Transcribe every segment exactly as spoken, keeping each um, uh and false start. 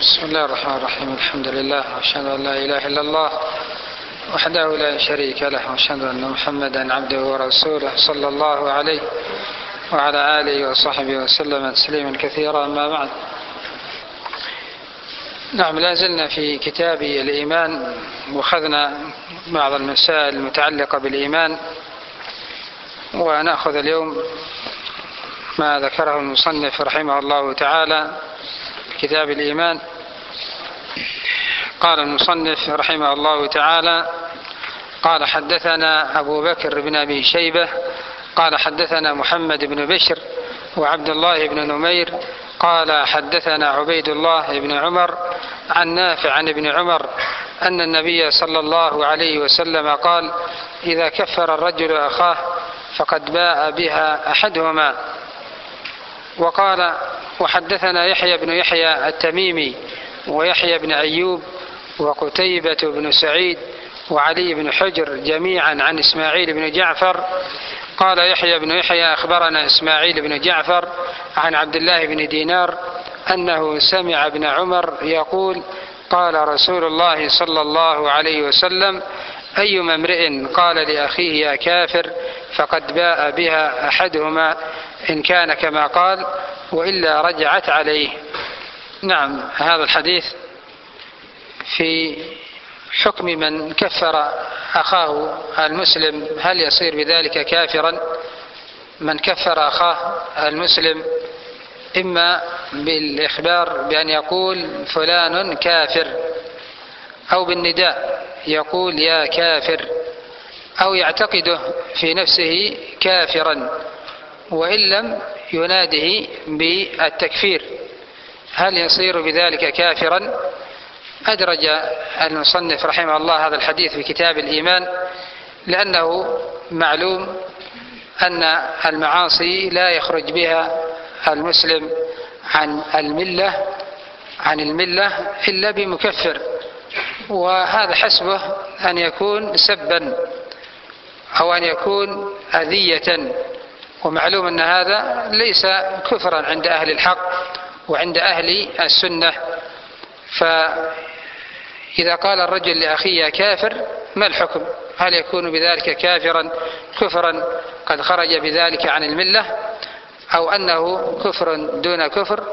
بسم الله الرحمن الرحيم. الحمد لله وأشهد أن لا إله إلا الله وحده لا شريك له وأشهد أن محمدا عبده ورسوله صلى الله عليه وعلى آله وصحبه وسلم تسليما كثيرا. أما بعد، نعم، لا زلنا في كتاب الإيمان وأخذنا بعض المسائل المتعلقة بالإيمان، ونأخذ اليوم ما ذكره المصنف رحمه الله تعالى في كتاب الإيمان. قال المصنف رحمه الله تعالى: قال حدثنا أبو بكر بن أبي شيبة قال حدثنا محمد بن بشر وعبد الله بن نمير قال حدثنا عبيد الله بن عمر عن نافع عن ابن عمر أن النبي صلى الله عليه وسلم قال: إذا كفر الرجل أخاه فقد باء بها أحدهما. وقال: وحدثنا يحيى بن يحيى التميمي ويحيى بن أيوب وقتيبة بن سعيد وعلي بن حجر جميعا عن إسماعيل بن جعفر. قال يحيى بن يحيى: أخبرنا إسماعيل بن جعفر عن عبد الله بن دينار أنه سمع ابن عمر يقول: قال رسول الله صلى الله عليه وسلم: أيما امرئ قال لأخيه يا كافر فقد باء بها أحدهما إن كان كما قال وإلا رجعت عليه. نعم، هذا الحديث في حكم من كفر أخاه المسلم، هل يصير بذلك كافرا؟ من كفر أخاه المسلم إما بالإخبار بأن يقول فلان كافر، أو بالنداء يقول يا كافر، أو يعتقده في نفسه كافرا وإن لم يناده بالتكفير، هل يصير بذلك كافرا؟ أدرج المصنف رحمه الله هذا الحديث في كتاب الإيمان، لأنه معلوم أن المعاصي لا يخرج بها المسلم عن الملة عن الملة إلا بمكفر، وهذا حسبه أن يكون سبا أو أن يكون أذية، ومعلوم أن هذا ليس كفرا عند أهل الحق وعند أهل السنة. فإذا قال الرجل لأخيه كافر، ما الحكم؟ هل يكون بذلك كافرا كفرا قد خرج بذلك عن الملة، أو أنه كفر دون كفر؟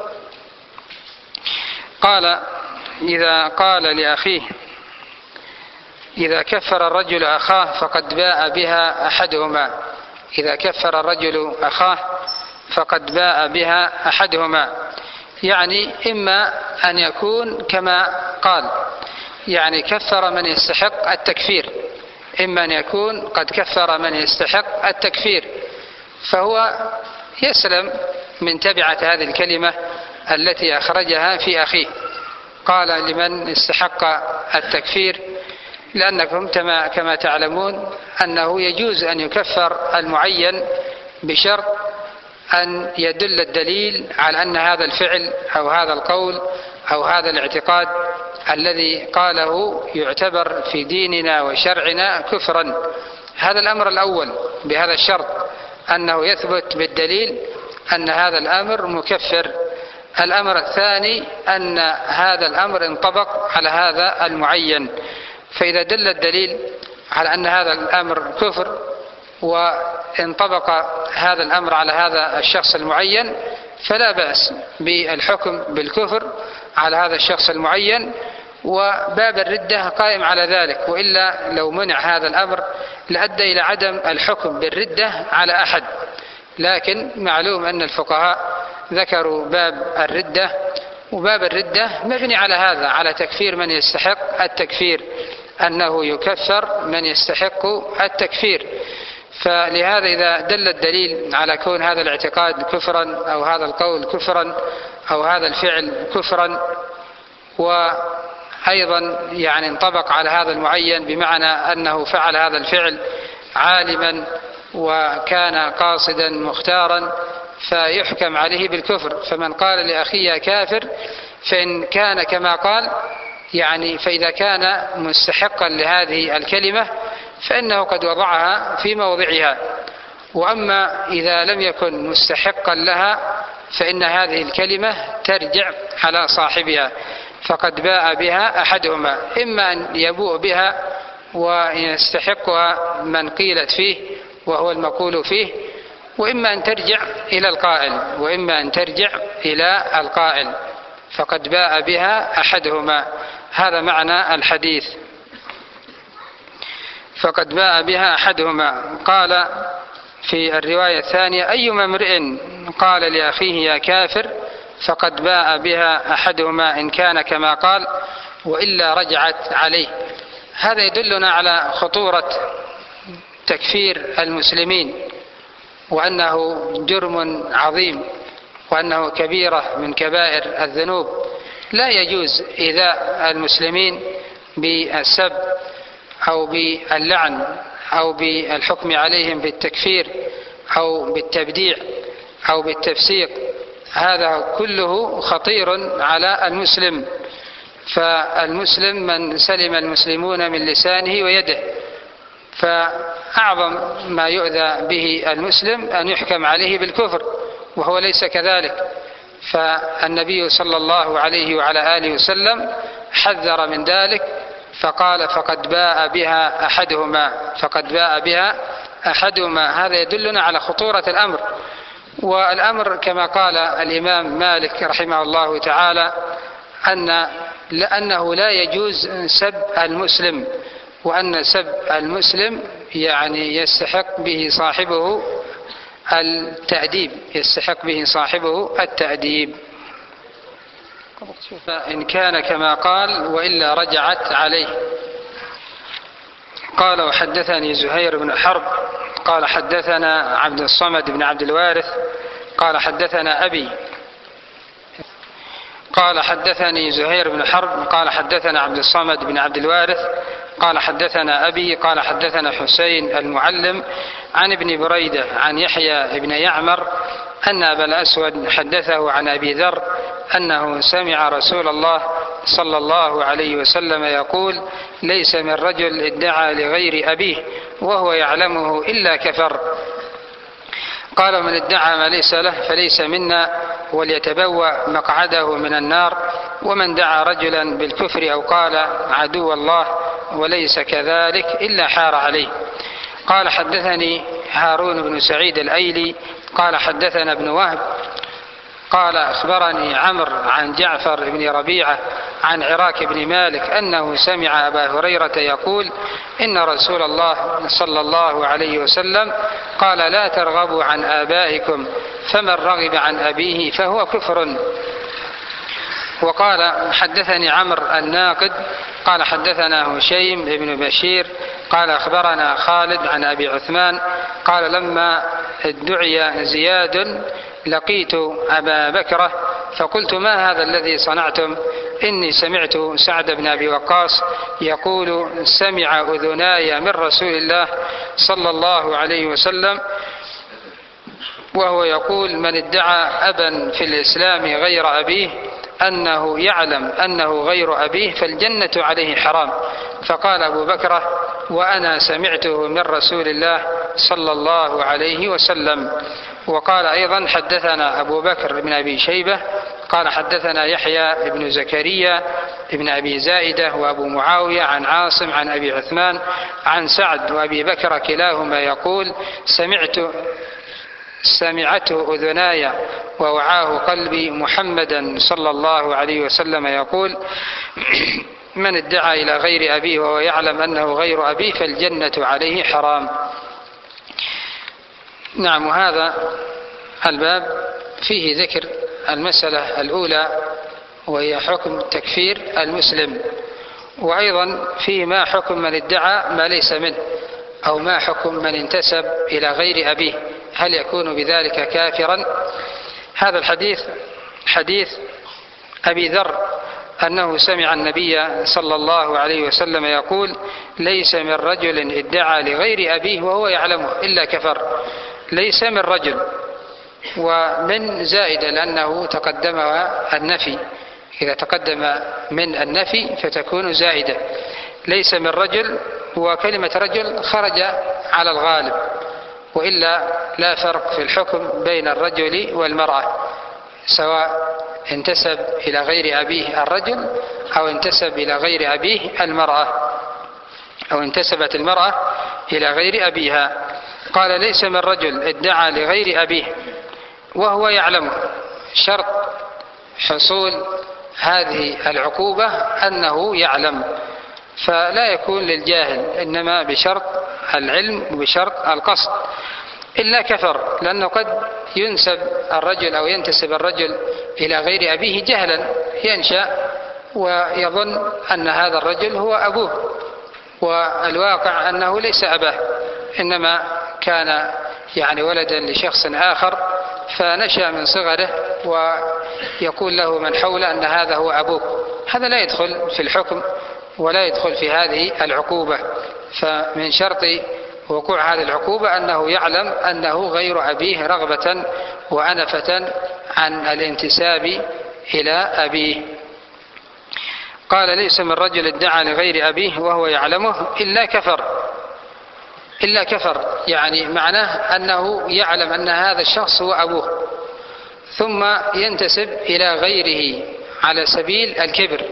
قال: إذا قال لأخيه إذا كفر الرجل أخاه فقد باء بها أحدهما إذا كفر الرجل أخاه فقد باء بها أحدهما، يعني إما أن يكون كما قال، يعني كفر من يستحق التكفير، إما أن يكون قد كفر من يستحق التكفير، فهو يسلم من تبعة هذه الكلمة التي أخرجها في أخيه. قال لمن استحق التكفير، لأنكم كما تعلمون أنه يجوز أن يكفر المعين بشرط أن يدل الدليل على أن هذا الفعل أو هذا القول أو هذا الاعتقاد الذي قاله يعتبر في ديننا وشرعنا كفرا. هذا الأمر الأول بهذا الشرط، أنه يثبت بالدليل أن هذا الأمر مكفر. الأمر الثاني أن هذا الأمر انطبق على هذا المعين، فإذا دل الدليل على أن هذا الأمر كفر وانطبق هذا الأمر على هذا الشخص المعين، فلا بأس بالحكم بالكفر على هذا الشخص المعين، وباب الردة قائم على ذلك، وإلا لو منع هذا الأمر لأدى إلى عدم الحكم بالردة على أحد. لكن معلوم أن الفقهاء ذكروا باب الردة، وباب الردة مبني على هذا، على تكفير من يستحق التكفير، أنه يكفر من يستحق التكفير. فلهذا إذا دل الدليل على كون هذا الاعتقاد كفرا أو هذا القول كفرا أو هذا الفعل كفرا، وأيضا يعني انطبق على هذا المعين بمعنى أنه فعل هذا الفعل عالما وكان قاصدا مختارا، فيحكم عليه بالكفر. فمن قال لأخيه كافر فإن كان كما قال، يعني فإذا كان مستحقا لهذه الكلمة فإنه قد وضعها في موضعها، وأما إذا لم يكن مستحقا لها فإن هذه الكلمة ترجع على صاحبها. فقد باء بها أحدهما، إما أن يبوء بها ويستحقها من قيلت فيه وهو المقول فيه، وإما أن ترجع إلى القائل وإما أن ترجع إلى القائل فقد باء بها أحدهما. هذا معنى الحديث، فقد باء بها أحدهما. قال في الرواية الثانية: أيما امرئ قال لأخيه يا كافر فقد باء بها أحدهما إن كان كما قال وإلا رجعت عليه. هذا يدلنا على خطورة تكفير المسلمين، وأنه جرم عظيم، وأنه كبيرة من كبائر الذنوب. لا يجوز إيذاء المسلمين بالسب أو باللعن أو بالحكم عليهم بالتكفير أو بالتبديع أو بالتفسيق. هذا كله خطير على المسلم، فالمسلم من سلم المسلمون من لسانه ويده، فأعظم ما يؤذى به المسلم أن يحكم عليه بالكفر وهو ليس كذلك. فالنبي صلى الله عليه وعلى آله وسلم حذر من ذلك فقال: فقد باء بها أحدهما فقد باء بها أحدهما. هذا يدلنا على خطورة الأمر. والأمر كما قال الإمام مالك رحمه الله تعالى أن لأنه لا يجوز سب المسلم، وأن سب المسلم يعني يستحق به صاحبه التأديب يستحق به صاحبه التأديب فإن كان كما قال وإلا رجعت عليه. قال: وحدثني زهير بن حرب قال حدثنا عبد الصمد بن عبد الوارث قال حدثنا أبي قال حدثني زهير بن حرب قال حدثنا عبد الصمد بن عبد الوارث قال حدثنا أبي قال حدثنا حسين المعلم عن ابن بريدة عن يحيى بن يعمر أن أبا الأسود حدثه عن أبي ذر أنه سمع رسول الله صلى الله عليه وسلم يقول: ليس من رجل ادعى لغير أبيه وهو يعلمه إلا كفر. قال: من ادعى ما ليس له فليس منا وليتبوأ مقعده من النار. ومن دعا رجلا بالكفر أو قال عدو الله وليس كذلك إلا حار عليه. قال: حدثني هارون بن سعيد الأيلي قال حدثنا ابن وهب قال أخبرني عمرو عن جعفر بن ربيعة عن عراك بن مالك أنه سمع أبا هريرة يقول: إن رسول الله صلى الله عليه وسلم قال: لا ترغبوا عن آبائكم فمن رغب عن أبيه فهو كفر. وقال: حدثني عمرو الناقد قال حدثنا هشيم بن بشير قال أخبرنا خالد عن أبي عثمان قال: لما ادعي زياد لقيت أبا بكرة فقلت: ما هذا الذي صنعتم؟ إني سمعت سعد بن أبي وقاص يقول: سمع أذناي من رسول الله صلى الله عليه وسلم وهو يقول: من ادعى أبا في الإسلام غير أبيه أنه يعلم أنه غير أبيه فالجنة عليه حرام. فقال أبو بكر: وأنا سمعته من رسول الله صلى الله عليه وسلم. وقال أيضا: حدثنا أبو بكر بن أبي شيبة قال حدثنا يحيى بن زكريا بن أبي زائدة وأبو معاوية عن عاصم عن أبي عثمان عن سعد وأبي بكر كلاهما يقول: سمعت سمعته أذناي ووعاه قلبي محمدا صلى الله عليه وسلم يقول: من ادعى إلى غير أبيه وهو يعلم أنه غير أبيه فالجنة عليه حرام. نعم، هذا الباب فيه ذكر المسألة الأولى وهي حكم تكفير المسلم، وأيضا فيه ما حكم من ادعى ما ليس منه، أو ما حكم من انتسب إلى غير أبيه، هل يكون بذلك كافرا؟ هذا الحديث حديث أبي ذر أنه سمع النبي صلى الله عليه وسلم يقول: ليس من رجل ادعى لغير أبيه وهو يعلمه إلا كفر. ليس من رجل، ومن زائدة لأنه تقدم النفي، إذا تقدم من النفي فتكون زائدة. ليس من رجل، وكلمة رجل خرج على الغالب، وإلا لا فرق في الحكم بين الرجل والمرأة، سواء انتسب إلى غير أبيه الرجل أو انتسب إلى غير أبيه المرأة، أو انتسبت المرأة إلى غير أبيها. قال: ليس من رجل ادعى لغير أبيه وهو يعلمه. شرط حصول هذه العقوبة أنه يعلم، فلا يكون للجاهل، إنما بشرط العلم وبشرط القصد. إلا كفر، لأنه قد ينسب الرجل أو ينتسب الرجل إلى غير أبيه جهلا، ينشأ ويظن أن هذا الرجل هو أبوه، والواقع أنه ليس أباه، إنما كان يعني ولدا لشخص آخر، فنشأ من صغره ويقول له من حوله أن هذا هو أبوك. هذا لا يدخل في الحكم ولا يدخل في هذه العقوبة. فمن شرط وقوع هذه العقوبة أنه يعلم أنه غير أبيه رغبة وأنفة عن الانتساب إلى أبيه. قال: ليس من رجل ادعى لغير أبيه وهو يعلمه إلا كفر. إلا كفر يعني معناه أنه يعلم أن هذا الشخص هو أبوه، ثم ينتسب إلى غيره على سبيل الكبر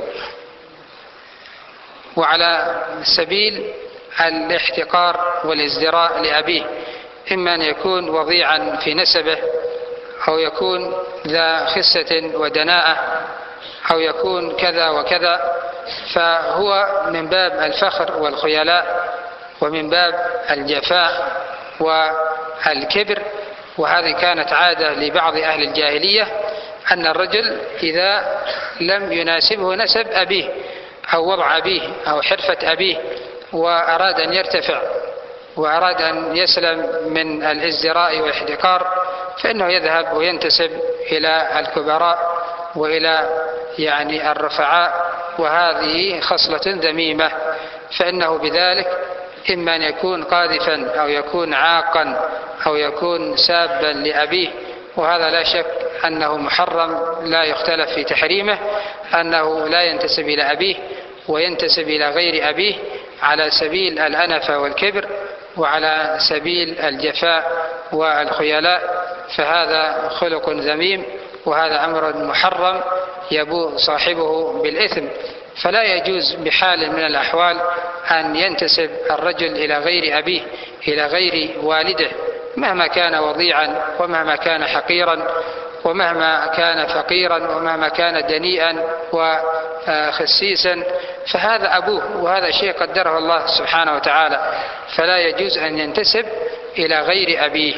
وعلى سبيل الاحتقار والازدراء لأبيه، إما أن يكون وضيعا في نسبه، أو يكون ذا خسة ودناءة، أو يكون كذا وكذا، فهو من باب الفخر والخيلاء ومن باب الجفاء والكبر. وهذه كانت عادة لبعض أهل الجاهلية، أن الرجل إذا لم يناسبه نسب أبيه أو وضع أبيه أو حرفة أبيه وأراد أن يرتفع وأراد أن يسلم من الازدراء والاحتقار، فإنه يذهب وينتسب إلى الكبراء وإلى يعني الرفعاء، وهذه خصلة ذميمة، فإنه بذلك إما أن يكون قاذفا أو يكون عاقا أو يكون سابا لأبيه، وهذا لا شك أنه محرم لا يختلف في تحريمه، أنه لا ينتسب إلى أبيه وينتسب إلى غير أبيه على سبيل الأنفة والكبر وعلى سبيل الجفاء والخيلاء، فهذا خلق ذميم وهذا أمر محرم يبوء صاحبه بالإثم. فلا يجوز بحال من الأحوال أن ينتسب الرجل إلى غير أبيه إلى غير والده، مهما كان وضيعا ومهما كان حقيرا ومهما كان فقيرا ومهما كان دنيئا وخسيسا، فهذا أبوه، وهذا شيء قدره الله سبحانه وتعالى، فلا يجوز أن ينتسب إلى غير أبيه.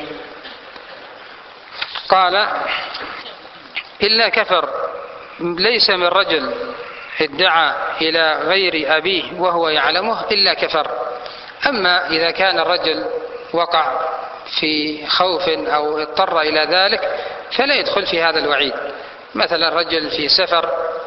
قال: إلا كفر. ليس من رجل ادعى إلى غير أبيه وهو يعلمه إلا كفر. أما إذا كان الرجل وقع في خوف أو اضطر إلى ذلك فلا يدخل في هذا الوعيد. مثلا رجل في سفر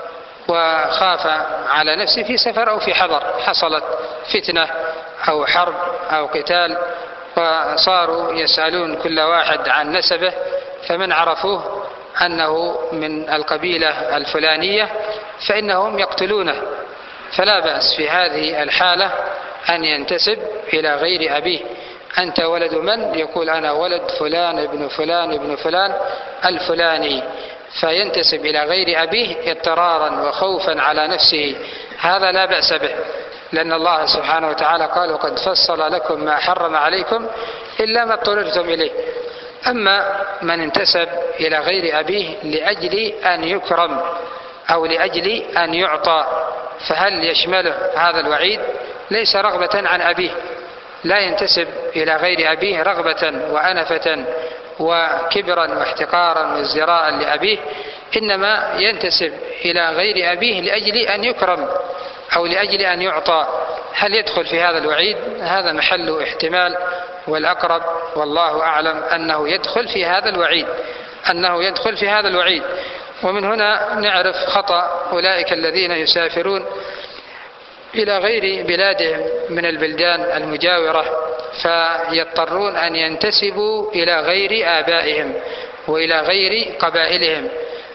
وخاف على نفسه في سفر أو في حضر، حصلت فتنة أو حرب أو قتال، وصاروا يسألون كل واحد عن نسبه، فمن عرفوه أنه من القبيلة الفلانية فإنهم يقتلونه، فلا بأس في هذه الحالة أن ينتسب إلى غير أبيه. أنت ولد من؟ يقول أنا ولد فلان ابن فلان ابن فلان الفلاني، فينتسب إلى غير أبيه اضطرارا وخوفا على نفسه، هذا لا بأس به، لأن الله سبحانه وتعالى قال: وقد فصل لكم ما حرم عليكم إلا ما اضطررتم إليه. أما من انتسب إلى غير أبيه لأجل أن يكرم أو لأجل أن يعطى، فهل يشمله هذا الوعيد؟ ليس رغبة عن أبيه، لا ينتسب إلى غير أبيه رغبة وأنفة وكبرا واحتقارا وازدراء لأبيه، إنما ينتسب إلى غير أبيه لأجل أن يكرم أو لأجل أن يعطى. هل يدخل في هذا الوعيد؟ هذا محل احتمال، والأقرب والله أعلم أنه يدخل في هذا الوعيد، أنه يدخل في هذا الوعيد. ومن هنا نعرف خطأ أولئك الذين يسافرون إلى غير بلادهم من البلدان المجاورة، فيضطرون أن ينتسبوا إلى غير آبائهم وإلى غير قبائلهم،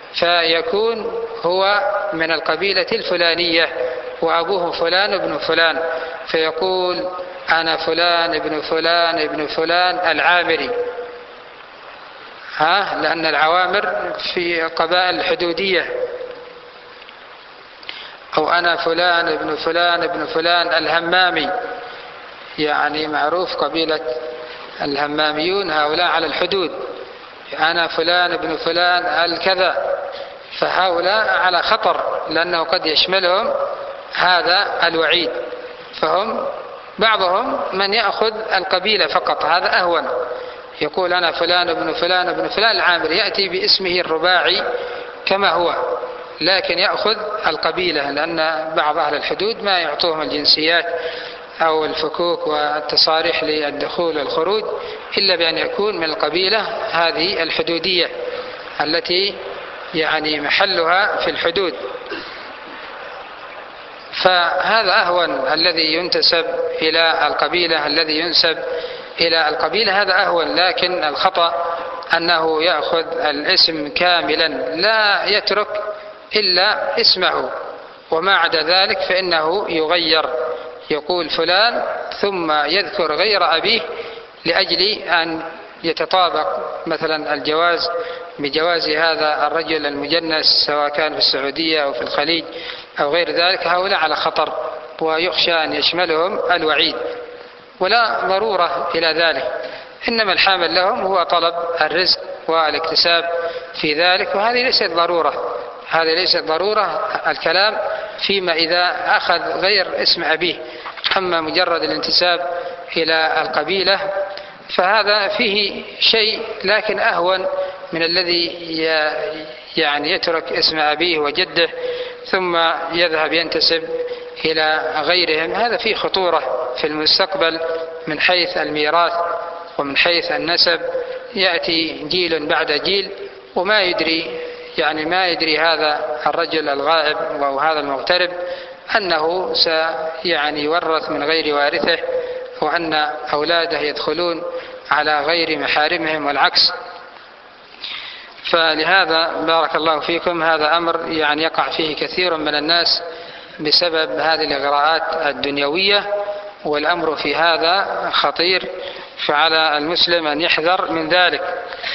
فيكون هو من القبيلة الفلانية وأبوه فلان ابن فلان، فيقول أنا فلان ابن فلان ابن فلان العامري، ها لأن العوامر في قبائل الحدودية، أو أنا فلان ابن فلان ابن فلان الهمامي، يعني معروف قبيلة الهماميون هؤلاء على الحدود، أنا فلان ابن فلان الكذا، فهؤلاء على خطر لأنه قد يشملهم هذا الوعيد. فهم بعضهم من يأخذ القبيلة فقط، هذا أهون، يقول أنا فلان ابن فلان ابن فلان العامر، يأتي باسمه الرباعي كما هو، لكن يأخذ القبيلة، لأن بعض أهل الحدود ما يعطوهم الجنسيات أو الفكوك والتصاريح للدخول والخروج إلا بأن يكون من القبيلة هذه الحدودية التي يعني محلها في الحدود. فهذا أهون، الذي ينتسب إلى القبيلة الذي ينسب إلى القبيلة هذا أهون، لكن الخطأ أنه يأخذ الاسم كاملا لا يترك إلا اسمه، وما عدا ذلك فإنه يغير، يقول فلان ثم يذكر غير أبيه لأجل أن يتطابق مثلا الجواز بجواز هذا الرجل المجنس سواء كان في السعودية أو في الخليج أو غير ذلك. هؤلاء على خطر ويخشى أن يشملهم الوعيد، ولا ضرورة إلى ذلك، إنما الحامل لهم هو طلب الرزق والاكتساب في ذلك، وهذه ليست ضرورة، هذه ليست ضرورة الكلام فيما إذا أخذ غير اسم أبيه. أما مجرد الانتساب إلى القبيلة فهذا فيه شيء لكن أهون من الذي يعني يترك اسم أبيه وجده ثم يذهب ينتسب إلى غيرهم. هذا فيه خطورة في المستقبل من حيث الميراث ومن حيث النسب، يأتي جيل بعد جيل وما يدري يعني ما يدري هذا الرجل الغائب أو هذا المغترب أنه سيعني يورث من غير وارثه، وأن أولاده يدخلون على غير محارمهم والعكس. فلهذا بارك الله فيكم هذا أمر يعني يقع فيه كثير من الناس بسبب هذه الإغراءات الدنيوية، والأمر في هذا خطير، فعلى المسلم أن يحذر من ذلك.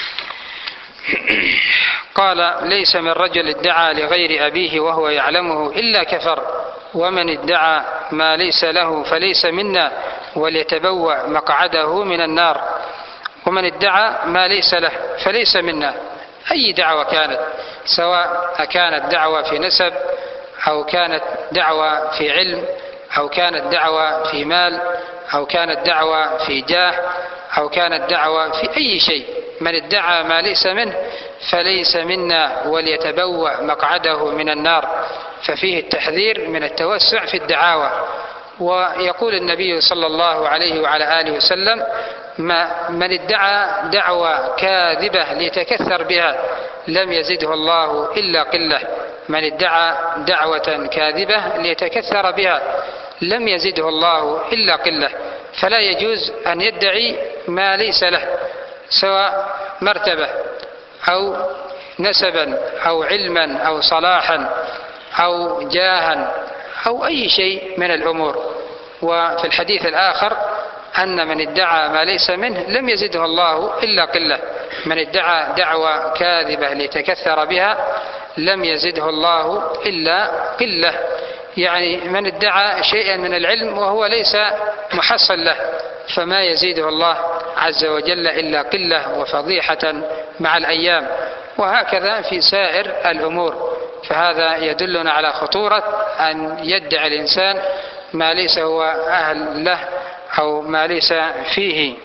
قال ليس من رجل ادعى لغير أبيه وهو يعلمه إلا كفر، ومن ادعى ما ليس له فليس منا وليتبوأ مقعده من النار. ومن ادعى ما ليس له فليس منا، أي دعوة كانت، سواء كانت دعوة في نسب أو كانت دعوة في علم أو كانت دعوة في مال أو كانت دعوة في جاه أو كانت دعوة في أي شيء، من ادعى ما ليس منه فليس منا وليتبوأ مقعده من النار. ففيه التحذير من التوسع في الدعاوى. ويقول النبي صلى الله عليه وعلى آله وسلم ما من ادعى دعوى كاذبة ليتكثر بها لم يزده الله إلا قلة. من ادعى دعوة كاذبة ليتكثر بها لم يزده الله إلا قلة. فلا يجوز أن يدعي ما ليس له، سواء مرتبة أو نسبا أو علما أو صلاحا أو جاها أو أي شيء من الأمور. وفي الحديث الآخر أن من ادعى ما ليس منه لم يزده الله إلا قلة. من ادعى دعوى كاذبة ليتكثر بها لم يزده الله إلا قلة، يعني من ادعى شيئا من العلم وهو ليس محصل له فما يزيده الله عز وجل إلا قلة وفضيحة مع الأيام. وهكذا في سائر الأمور. فهذا يدلنا على خطورة أن يدعي الإنسان ما ليس هو أهل له أو ما ليس فيه.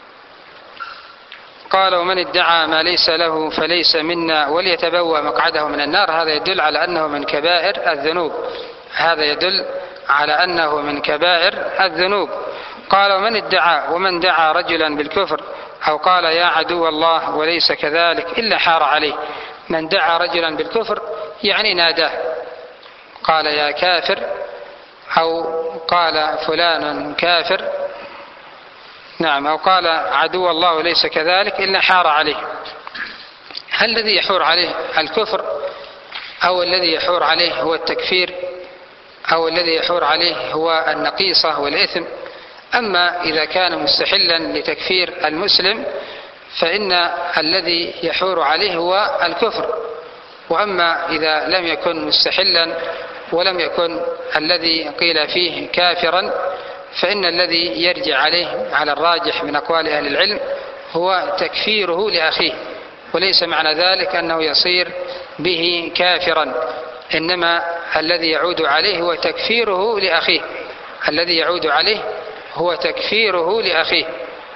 قال ومن ادعى ما ليس له فليس منا وليتبوأ مقعده من النار. هذا يدل على أنه من كبائر الذنوب، هذا يدل على أنه من كبائر الذنوب. قال ومن ادعى ومن دعا رجلا بالكفر أو قال يا عدو الله وليس كذلك إلا حار عليه. من دعا رجلا بالكفر يعني ناداه قال يا كافر أو قال فلان كافر، نعم، أو قال عدو الله وليس كذلك إلا حار عليه. هل الذي يحور عليه الكفر أو الذي يحور عليه هو التكفير أو الذي يحور عليه هو النقيصة والإثم؟ أما إذا كان مستحلا لتكفير المسلم فإن الذي يحور عليه هو الكفر. وأما إذا لم يكن مستحلا ولم يكن الذي قيل فيه كافرا، فإن الذي يرجع عليه على الراجح من أقوال أهل العلم هو تكفيره لأخيه، وليس معنى ذلك أنه يصير به كافرا، إنما الذي يعود عليه هو تكفيره لأخيه، الذي يعود عليه هو تكفيره لأخيه،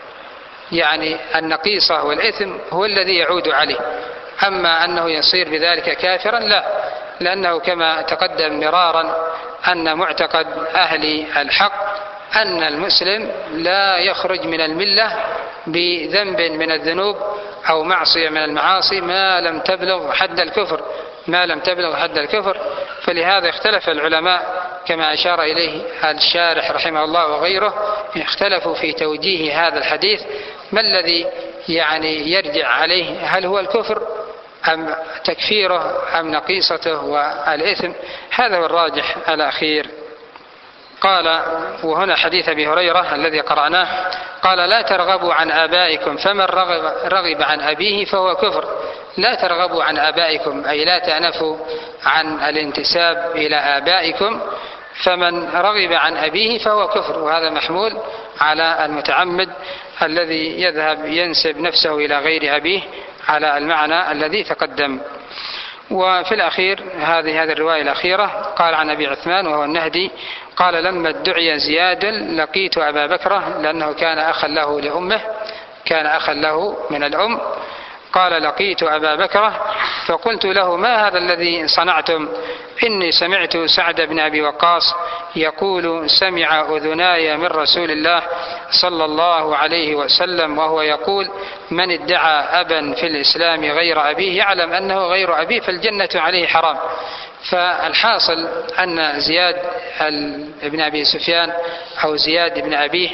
يعني النقيصة والإثم هو الذي يعود عليه. أما أنه يصير بذلك كافرا لا، لأنه كما تقدم مرارا أن معتقد أهل الحق أن المسلم لا يخرج من الملة بذنب من الذنوب أو معصية من المعاصي ما لم تبلغ حد الكفر ما لم تبلغ حد الكفر. فلهذا اختلف العلماء كما أشار إليه الشارح رحمه الله وغيره، اختلفوا في توجيه هذا الحديث، ما الذي يعني يرجع عليه، هل هو الكفر أم تكفيره أم نقيصته والإثم؟ هذا هو الراجح الأخير. قال، وهنا حديث أبي هريرة الذي قرأناه، قال: لا ترغبوا عن آبائكم، فمن رغب, رغب عن أبيه فهو كفر. لا ترغبوا عن آبائكم أي لا تأنفوا عن الانتساب إلى آبائكم، فمن رغب عن أبيه فهو كفر. وهذا محمول على المتعمد الذي يذهب ينسب نفسه إلى غير أبيه على المعنى الذي تقدم. وفي الأخير هذه هذه الرواية الأخيرة، قال عن أبي عثمان وهو النهدي قال: لما ادعي زياد لقيت أبا بكرة، لأنه كان أخا له لأمه، كان أخا له من الأم. قال: لقيت أبا بكرة فقلت له: ما هذا الذي صنعتم؟ إني سمعت سعد بن أبي وقاص يقول: سمع أذناي من رسول الله صلى الله عليه وسلم وهو يقول: من ادعى أبا في الإسلام غير أبيه يعلم أنه غير أبيه فالجنة عليه حرام. فالحاصل أن زياد بن أبي سفيان أو زياد بن أبيه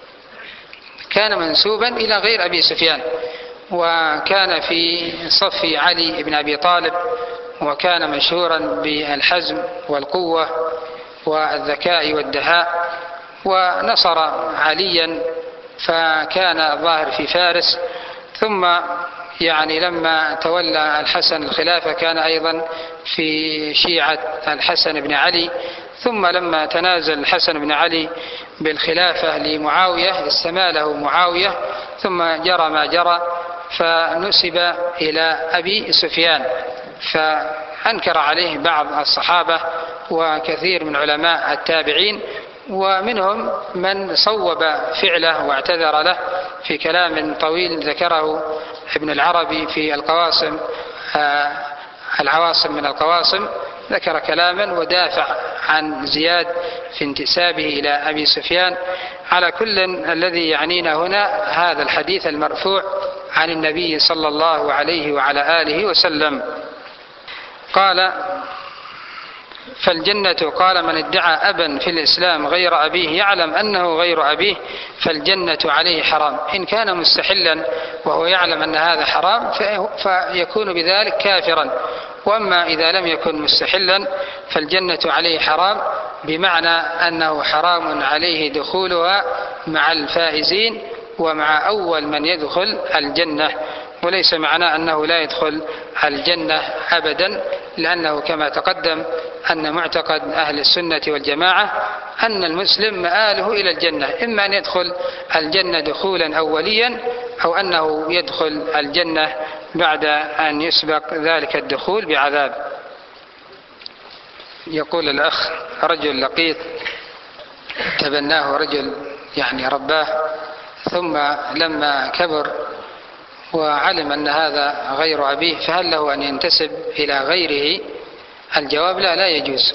كان منسوبا إلى غير أبي سفيان، وكان في صف علي بن أبي طالب، وكان مشهورا بالحزم والقوة والذكاء والدهاء، ونصر عليا فكان الظاهر في فارس. ثم يعني لما تولى الحسن الخلافة كان أيضا في شيعة الحسن بن علي. ثم لما تنازل الحسن بن علي بالخلافة لمعاوية استماله معاوية، ثم جرى ما جرى فنسب إلى أبي سفيان، فأنكر عليه بعض الصحابة وكثير من علماء التابعين، ومنهم من صوب فعله واعتذر له في كلام طويل ذكره ابن العربي في القواصم، العواصم من القواصم، ذكر كلاما ودافع عن زياد في انتسابه إلى أبي سفيان. على كل الذي يعنينا هنا هذا الحديث المرفوع عن النبي صلى الله عليه وعلى آله وسلم. قال: فالجنة، قال: من ادعى أبا في الإسلام غير أبيه يعلم أنه غير أبيه فالجنة عليه حرام. إن كان مستحلا وهو يعلم أن هذا حرام فيكون بذلك كافرا، وأما إذا لم يكن مستحلا فالجنة عليه حرام، بمعنى أنه حرام عليه دخولها مع الفائزين ومع أول من يدخل الجنة، وليس معناه أنه لا يدخل الجنة أبدا، لأنه كما تقدم أن معتقد أهل السنة والجماعة أن المسلم مآله إلى الجنة، إما أن يدخل الجنة دخولا أوليا أو أنه يدخل الجنة بعد أن يسبق ذلك الدخول بعذاب. يقول الأخ: رجل لقيط تبناه رجل يعني رباه، ثم لما كبر وعلم أن هذا غير أبيه فهل له أن ينتسب إلى غيره؟ الجواب: لا، لا يجوز،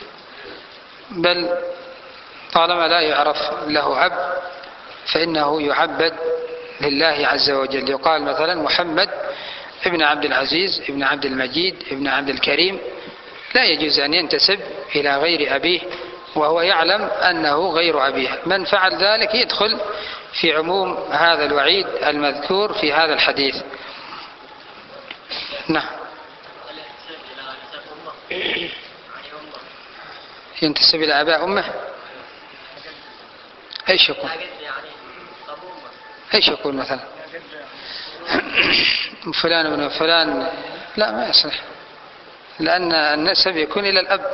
بل طالما لا يعرف له أب فإنه يعبد لله عز وجل. يقال مثلا محمد ابن عبد العزيز ابن عبد المجيد ابن عبد الكريم، لا يجوز أن ينتسب إلى غير أبيه وهو يعلم أنه غير أبيه. من فعل ذلك يدخل في عموم هذا الوعيد المذكور في هذا الحديث. نعم. ينتسب إلى آباء أمه. ايش يقول؟ ايش يقول مثلا؟ فلان ابن فلان لا ما يصح، لأن النسب يكون إلى الأب،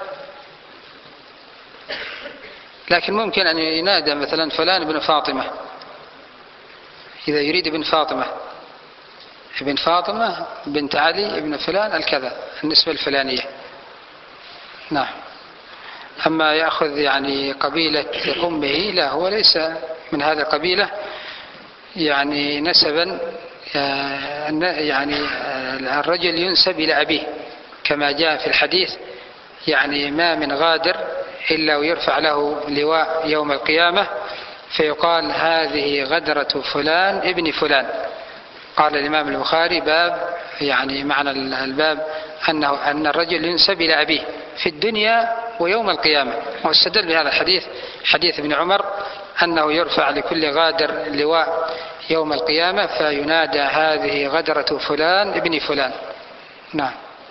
لكن ممكن أن ينادى مثلا فلان ابن فاطمة إذا يريد ابن فاطمة، ابن فاطمة بنت علي ابن فلان الكذا النسبة الفلانية. نعم. أما يأخذ يعني قبيلة أمه لا، هو ليس من هذا القبيلة يعني نسبا، يعني الرجل ينسب إلى أبيه كما جاء في الحديث، يعني ما من غادر إلا ويرفع له لواء يوم القيامة فيقال هذه غدرة فلان ابن فلان. قال الإمام البخاري باب، يعني معنى الباب أنه أن الرجل ينسب إلى أبيه في الدنيا ويوم القيامة، واستدل بهذا الحديث حديث ابن عمر أنه يرفع لكل غادر لواء يوم القيامة فينادى هذه غدرة فلان ابن فلان. نعم.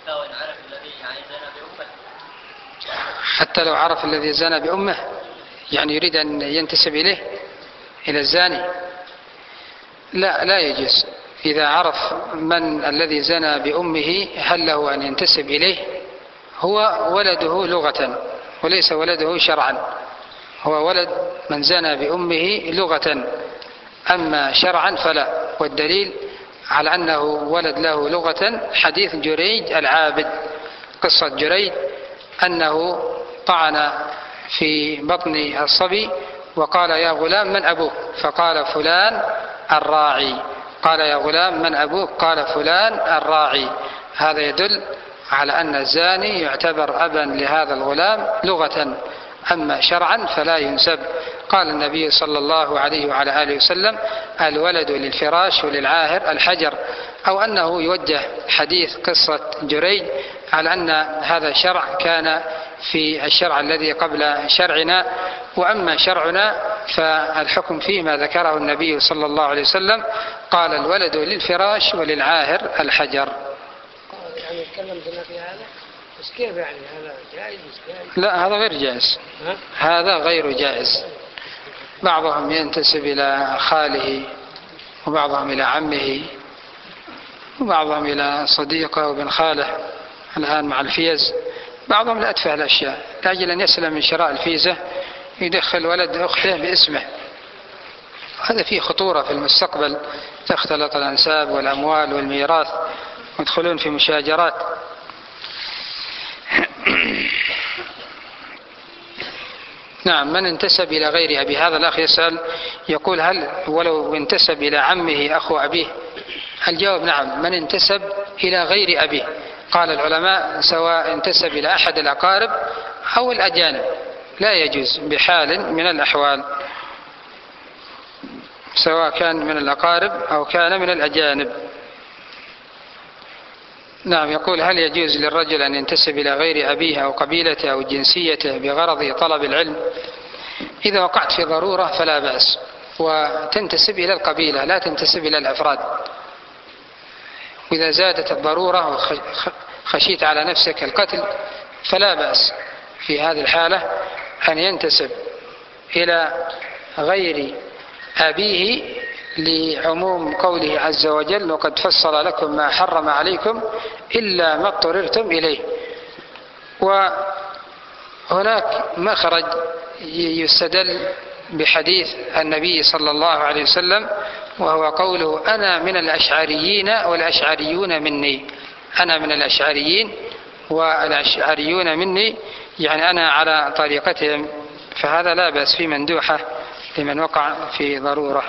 حتى لو عرف الذي زنى بأمه، يعني يريد أن ينتسب إليه إلى الزاني، لا لا يجوز. إذا عرف من الذي زنى بأمه هل له أن ينتسب إليه؟ هو ولده لغة وليس ولده شرعا، هو ولد من زنى بأمه لغة، أما شرعا فلا. والدليل على أنه ولد له لغة حديث جريج العابد، قصة جريج أنه طعن في بطن الصبي وقال يا غلام من أبوك؟ فقال فلان الراعي. قال يا غلام من أبوك؟ قال فلان الراعي. هذا يدل على أن الزاني يعتبر أبا لهذا الغلام لغة، أما شرعا فلا ينسب. قال النبي صلى الله عليه وعلى آله وسلم الولد للفراش وللعاهر الحجر، أو أنه يوجه حديث قصة جريج على أن هذا شرع كان في الشرع الذي قبل شرعنا، وأما شرعنا فالحكم فيه ما ذكره النبي صلى الله عليه وسلم، قال الولد للفراش وللعاهر الحجر. يعني يتكلم في هذا بس كيف يعني هذا جائز؟ لا هذا غير جائز، هذا غير جائز. بعضهم ينتسب إلى خاله وبعضهم إلى عمه وبعضهم إلى صديقه وابن خاله الآن مع الفيز، بعضهم لأتفه الأشياء لأجل أن يسلم من شراء الفيزة يدخل ولد أخته باسمه. هذا فيه خطورة في المستقبل، تختلط الأنساب والأموال والميراث ويدخلون في مشاجرات. نعم. من انتسب إلى غير أبي، هذا الأخ يسأل يقول هل ولو انتسب إلى عمه أخو أبيه؟ الجواب نعم، من انتسب إلى غير أبيه. قال العلماء سواء انتسب إلى أحد الأقارب أو الأجانب لا يجوز بحال من الأحوال، سواء كان من الأقارب أو كان من الأجانب. نعم. يقول هل يجوز للرجل أن ينتسب إلى غير أبيه أو قبيلته أو جنسيته بغرض طلب العلم؟ إذا وقعت في ضرورة فلا بأس، وتنتسب إلى القبيلة لا تنتسب إلى الأفراد. وإذا زادت الضرورة وخشيت على نفسك القتل فلا بأس في هذه الحالة أن ينتسب إلى غير أبيه، لعموم قوله عز وجل وقد فصل لكم ما حرم عليكم إلا ما اضطررتم إليه. وهناك مخرج يستدل بحديث النبي صلى الله عليه وسلم وهو قوله أنا من الأشعريين والأشعريون مني. أنا من الأشعريين والأشعريون مني، يعني أنا على طريقتهم، فهذا لا بأس في مندوحة لمن وقع في ضرورة.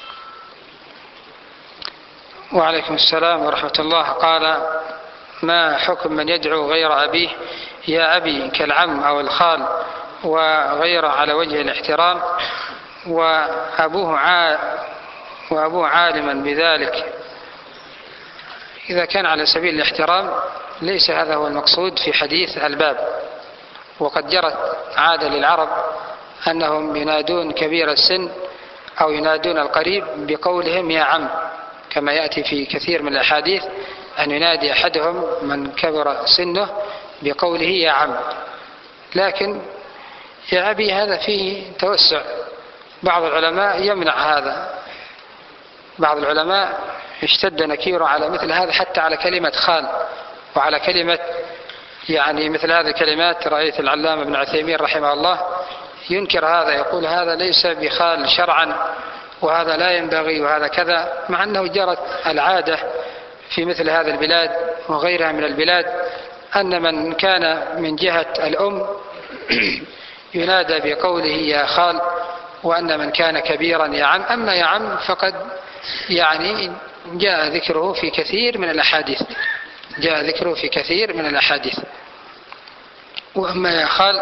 وعليكم السلام ورحمة الله. قال ما حكم من يدعو غير أبيه يا أبي كالعم أو الخال وغير على وجه الاحترام وأبوه وأبوه عالما بذلك؟ إذا كان على سبيل الاحترام ليس هذا هو المقصود في حديث الباب. وقد جرت عادة للعرب أنهم ينادون كبير السن أو ينادون القريب بقولهم يا عم، كما يأتي في كثير من الأحاديث أن ينادي أحدهم من كبر سنه بقوله يا عم. لكن يا أبي هذا فيه توسع، بعض العلماء يمنع هذا، بعض العلماء اشتد نكيره على مثل هذا، حتى على كلمة خال وعلى كلمة يعني مثل هذه الكلمات. رأيت العلامة ابن عثيمين رحمه الله ينكر هذا، يقول هذا ليس بخال شرعا وهذا لا ينبغي وهذا كذا، مع أنه جرت العادة في مثل هذه البلاد وغيرها من البلاد أن من كان من جهة الأم ينادى بقوله يا خال، وأن من كان كبيرا يا عم. أما يا عم فقد يعني جاء ذكره في كثير من الأحاديث، جاء ذكره في كثير من الأحاديث. وأما يا خال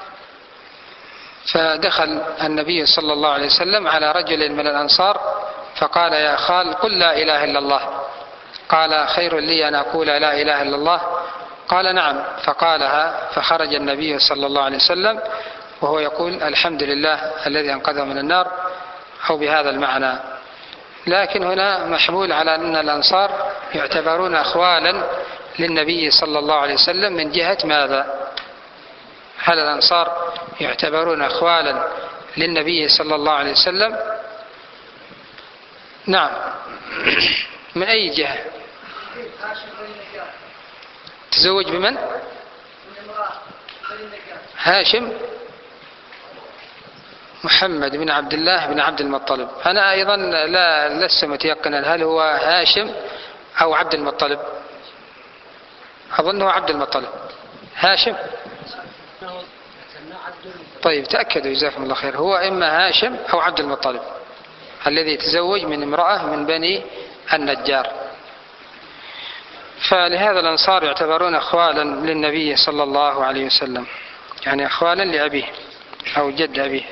فدخل النبي صلى الله عليه وسلم على رجل من الأنصار فقال يا خال قل لا إله إلا الله. قال خير لي أن أقول لا إله إلا الله؟ قال نعم. فقالها، فخرج النبي صلى الله عليه وسلم وهو يقول الحمد لله الذي أنقذه من النار، أو بهذا المعنى. لكن هنا محمول على أن الأنصار يعتبرون أخوالا للنبي صلى الله عليه وسلم من جهة ماذا؟ هل الأنصار يعتبرون أخوالا للنبي صلى الله عليه وسلم؟ نعم. من أي جهة؟ تزوج بمن؟ هاشم محمد بن عبد الله بن عبد المطلب. أنا أيضا لا لست متيقنا هل هو هاشم أو عبد المطلب. أظنه عبد المطلب. هاشم. طيب تأكدوا جزاكم الله خير، هو إما هاشم أو عبد المطلب الذي تزوج من امرأة من بني النجار. فلهذا الأنصار يعتبرون أخوالا للنبي صلى الله عليه وسلم، يعني أخوالا لأبيه أو جد أبيه.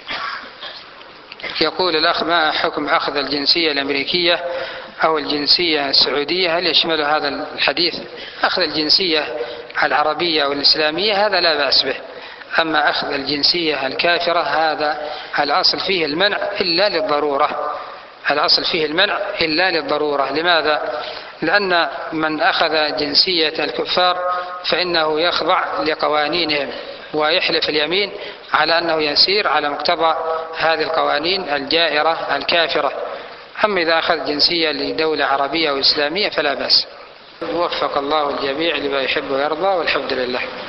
يقول الأخ ما حكم أخذ الجنسية الأمريكية أو الجنسية السعودية؟ هل يشمل هذا الحديث؟ أخذ الجنسية العربية أو الإسلامية هذا لا بأس به، أما أخذ الجنسية الكافرة هذا الأصل فيه المنع إلا للضرورة، الأصل فيه المنع إلا للضرورة. لماذا؟ لأن من أخذ جنسية الكفار فإنه يخضع لقوانينهم ويحلف اليمين على أنه يسير على مقتضى هذه القوانين الجائرة الكافرة. أما إذا أخذ جنسية لدولة عربية أو إسلامية فلا بأس. وفق الله الجميع لما يحب ويرضى، والحمد لله.